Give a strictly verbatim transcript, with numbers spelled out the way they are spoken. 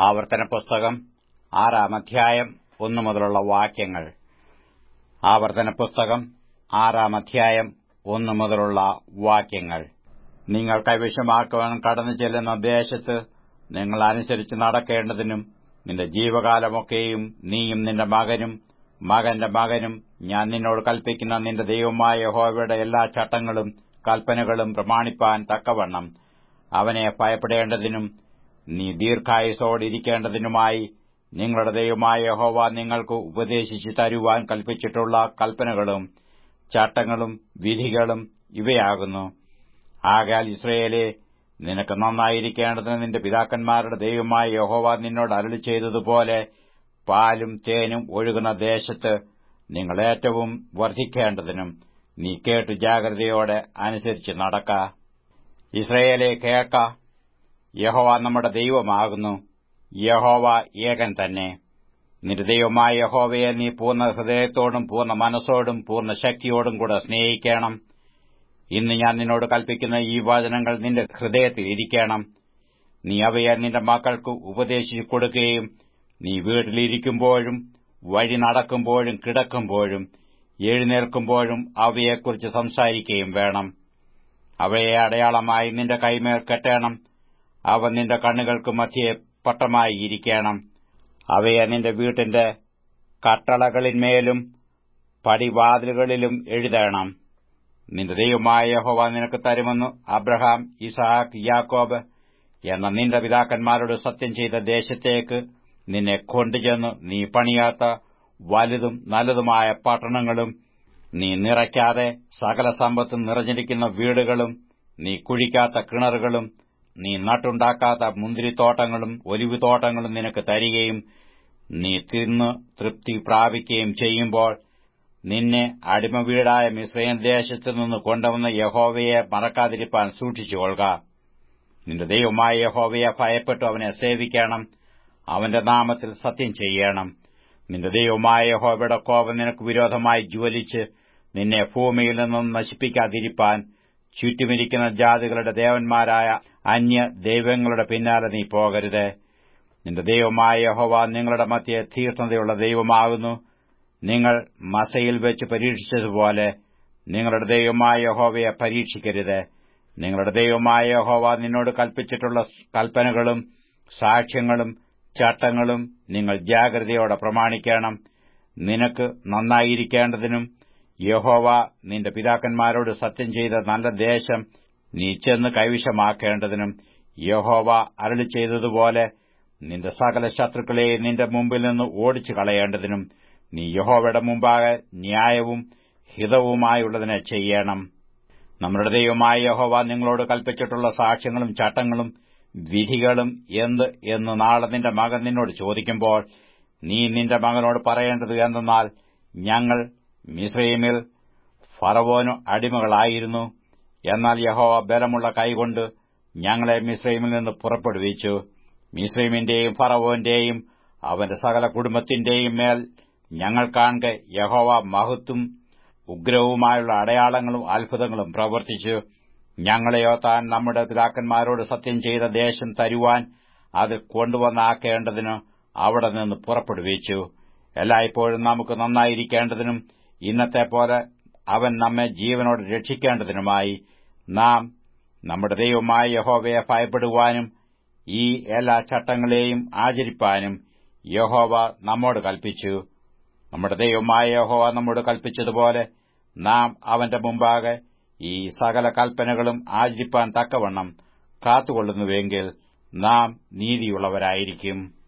ആവർത്തന പുസ്തകം ആറാം അധ്യായം ഒന്നു മുതലുള്ള വാക്യങ്ങൾ. ആവർത്തന പുസ്തകം ആറാം അധ്യായം ഒന്നു മുതലുള്ള വാക്യങ്ങൾ. നിങ്ങൾ കൈവശമാക്കുവാൻ കടന്നു ചെല്ലുന്ന ദേശത്ത് നിങ്ങൾ അനുസരിച്ച് നടക്കേണ്ടതിനും നിന്റെ ജീവകാലമൊക്കെയും നീയും നിന്റെ മകനും മകന്റെ മകനും ഞാൻ നിന്നോട് കൽപ്പിക്കുന്ന നിന്റെ ദൈവമായ യഹോവയുടെ എല്ലാ ചട്ടങ്ങളും കൽപ്പനകളും പ്രമാണിപ്പാൻ തക്കവണ്ണം അവനെ ഭയപ്പെടേണ്ടതിനും നീ ദീർഘായുസ്സോടിരിക്കേണ്ടതിനുമായി നിങ്ങളുടെ ദൈവമായ യഹോവ നിങ്ങൾക്ക് ഉപദേശിച്ചു തരുവാൻ കൽപ്പിച്ചിട്ടുള്ള കൽപ്പനകളും ചട്ടങ്ങളും വിധികളും ഇവയാകുന്നു. ആകയാൽ ഇസ്രായേലേ, നിനക്ക് നന്നായിരിക്കേണ്ടതിന് നിന്റെ പിതാക്കന്മാരുടെ ദൈവമായ യഹോവ നിന്നോട് അരുളിച്ചെയ്തതുപോലെ പാലും തേനും ഒഴുകുന്ന ദേശത്ത് നിങ്ങൾ ഏറ്റവും വർദ്ധിക്കേണ്ടതിനും നീ കേട്ടു ജാഗ്രതയോടെ അനുസരിച്ച് നടക്ക. ഇസ്രായേലേ, കേൾക്ക, യഹോവ നമ്മുടെ ദൈവമാകുന്നു. യഹോവ ഏകൻ തന്നെ. നിന്റെ ദൈവമായ യഹോവയെ നീ പൂർണ്ണ ഹൃദയത്തോടും പൂർണ്ണ മനസ്സോടും പൂർണ്ണ ശക്തിയോടും കൂടെ സ്നേഹിക്കണം. ഇന്ന് ഞാൻ നിന്നോട് കൽപ്പിക്കുന്ന ഈ വചനങ്ങൾ നിന്റെ ഹൃദയത്തിൽ ഇരിക്കണം. നീ അവയെ നിന്റെ മക്കൾക്ക് ഉപദേശിച്ചു കൊടുക്കുകയും നീ വീട്ടിലിരിക്കുമ്പോഴും വഴി നടക്കുമ്പോഴും കിടക്കുമ്പോഴും എഴുന്നേൽക്കുമ്പോഴും അവയെക്കുറിച്ച് സംസാരിക്കുകയും വേണം. അവയെ അടയാളമായി നിന്റെ കൈമേൽ കെട്ടേണം. അവ നിന്റെ കണ്ണുകൾക്ക് മധ്യേ പട്ടമായി ഇരിക്കണം. അവയെ നിന്റെ വീട്ടിന്റെ കട്ടളകളിന്മേലും പടിവാതിലുകളിലും എഴുതണം. നിന്റെ ദൈവമായ യഹോവ നിനക്ക് തരുമെന്ന് അബ്രഹാം, ഇസഹാക്ക്, യാക്കോബ് എന്ന നിന്റെ പിതാക്കന്മാരോട് സത്യം ചെയ്ത ദേശത്തേക്ക് നിന്നെ കൊണ്ടുചെന്ന് നീ പണിയാത്ത വലുതും നല്ലതുമായ പട്ടണങ്ങളും നീ നിറയ്ക്കാതെ സകല സമ്പത്തും നിറഞ്ഞിരിക്കുന്ന വീടുകളും നീ കുഴിക്കാത്ത കിണറുകളും നീ നട്ടുണ്ടാക്കാത്ത മുന്തിരിത്തോട്ടങ്ങളും ഒലിവുതോട്ടങ്ങളും നിനക്ക് തരികയും നീ തിന്ന് തൃപ്തി പ്രാപിക്കുകയും ചെയ്യുമ്പോൾ നിന്നെ അടിമവീടായ മിസ്രയീം ദേശത്തുനിന്ന് കൊണ്ടുവന്ന യഹോവയെ മറക്കാതിരിപ്പാൻ സൂക്ഷിച്ചുകൊള്ളുക. നിന്റെ ദൈവമായ യഹോവയെ ഭയപ്പെട്ടു അവനെ സേവിക്കണം. അവന്റെ നാമത്തിൽ സത്യം ചെയ്യണം. നിന്റെ ദൈവമായ യഹോവയുടെ കോപം നിനക്ക് വിരോധമായി ജ്വലിച്ച് നിന്നെ ഭൂമിയിൽ നിന്നും നശിപ്പിക്കാതിരിപ്പാൻ ചുറ്റുമിരിക്കുന്ന ജാതികളുടെ ദേവന്മാരായ അന്യ ദൈവങ്ങളുടെ പിന്നാലെ നീ പോകരുത്. നിന്റെ ദൈവമായ യഹോവ നിങ്ങളുടെ മധ്യേ തീക്ഷ്ണതയുള്ള ദൈവമാകുന്നു. നിങ്ങൾ മസയിൽ വെച്ച് പരീക്ഷിച്ചതുപോലെ നിങ്ങളുടെ ദൈവമായ യഹോവയെ പരീക്ഷിക്കരുത്. നിങ്ങളുടെ ദൈവമായ യഹോവ നിന്നോട് കൽപ്പിച്ചിട്ടുള്ള കൽപ്പനകളും സാക്ഷ്യങ്ങളും ചട്ടങ്ങളും നിങ്ങൾ ജാഗ്രതയോടെ പ്രമാണിക്കണം. നിനക്ക് നന്നായിരിക്കേണ്ടതിനും യഹോവ നിന്റെ പിതാക്കന്മാരോട് സത്യം ചെയ്ത നല്ല ദേശം നീ ചെന്ന് കൈവശമാക്കേണ്ടതിനും യഹോവ അരുളിച്ചെയ്തതുപോലെ നിന്റെ സകല ശത്രുക്കളെയും നിന്റെ മുമ്പിൽ നിന്ന് ഓടിച്ചു കളയേണ്ടതിനും നീ യഹോവയുടെ മുമ്പാകെ ന്യായവും ഹിതവുമായുള്ളതിനെ ചെയ്യണം. നമ്മുടെ ദൈവമായ യഹോവ നിങ്ങളോട് കൽപ്പിച്ചിട്ടുള്ള സാക്ഷ്യങ്ങളും ചട്ടങ്ങളും വിധികളും എന്ത് എന്ന് നാളെ നിന്റെ മകൻ നിന്നോട് ചോദിക്കുമ്പോൾ നീ നിന്റെ മകനോട് പറയേണ്ടത് എന്തെന്നാൽ, ഞങ്ങൾ മിസ്രയീമിൽ ഫറവോനു അടിമകളായിരുന്നു. എന്നാൽ യഹോവ ബലമുള്ള കൈകൊണ്ട് ഞങ്ങളെ മിസ്രയീമിൽ നിന്ന് പുറപ്പെടുവിച്ചു. മിസ്രയീമിന്റെയും ഫറവോന്റെയും അവന്റെ സകല കുടുംബത്തിന്റെയും മേൽ ഞങ്ങൾ കാൺകെ യഹോവ മഹത്തും ഉഗ്രവുമായുള്ള അടയാളങ്ങളും അത്ഭുതങ്ങളും പ്രവർത്തിച്ചു. ഞങ്ങളെയോ താൻ നമ്മുടെ പിതാക്കന്മാരോട് സത്യം ചെയ്ത ദേശം തരുവാൻ അത് കൊണ്ടുവന്നാക്കേണ്ടതിന് അവിടെ നിന്ന് പുറപ്പെടുവിച്ചു. എല്ലായ്പ്പോഴും നമുക്ക് നന്നായിരിക്കേണ്ടതിനും ഇന്നത്തെ പോലെ അവൻ നമ്മെ ജീവനോട് രക്ഷിക്കേണ്ടതിനുമായി നാം നമ്മുടെ ദൈവമായ യഹോവയെ ഭയപ്പെടുവാനും ഈ എല്ലാ ചട്ടങ്ങളെയും ആചരിപ്പാനും യഹോവ നമ്മോട് കൽപ്പിച്ചു. നമ്മുടെ ദൈവമായ യഹോവ നമ്മോട് കൽപ്പിച്ചതുപോലെ നാം അവന്റെ മുമ്പാകെ ഈ സകല കൽപ്പനകളും ആചരിപ്പാൻ തക്കവണ്ണം കാത്തുകൊള്ളുന്നുവെങ്കിൽ നാം നീതിയുള്ളവരായിരിക്കും.